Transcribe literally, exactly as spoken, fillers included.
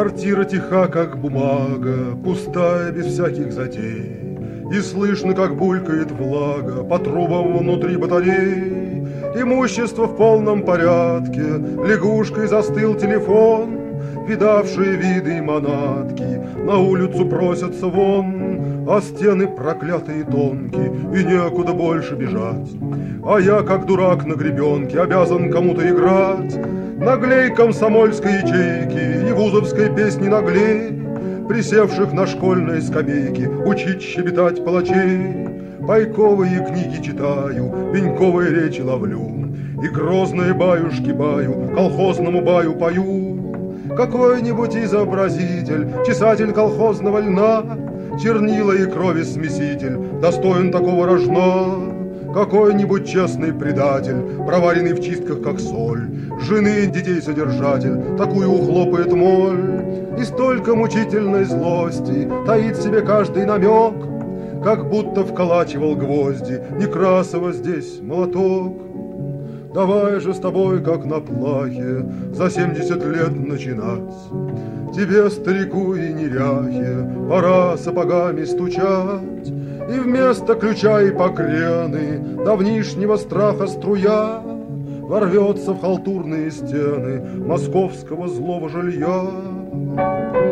Квартира тиха, как бумага, пустая, без всяких затей, и слышно, как булькает влага по трубам внутри батарей. Имущество в полном порядке, лягушкой застыл телефон. Видавшие виды манатки на улицу просятся вон, а стены проклятые тонкие, и некуда больше бежать. А я, как дурак на гребенке, обязан кому-то играть. Наглей комсомольской ячейки и вузовской песни наглей, присевших на школьной скамейке, учить щебетать палачей. Пайковые книги читаю, пеньковые речи ловлю, и грозные баюшки баю, колхозному баю пою. Какой-нибудь изобразитель, чесатель колхозного льна, чернила и крови смеситель, достоин такого рожна. Какой-нибудь честный предатель, проваренный в чистках, как соль, жены, детей содержатель, такую ухлопает моль. И столько мучительной злости таит в себе каждый намек, как будто вколачивал гвозди Некрасова здесь молоток. Давай же с тобой, как на плахе, за семьдесят лет начинать. Тебе, старику и неряхе, пора сапогами стучать, и вместо ключа и покрены давнишнего страха струя ворвется в халтурные стены московского злого жилья.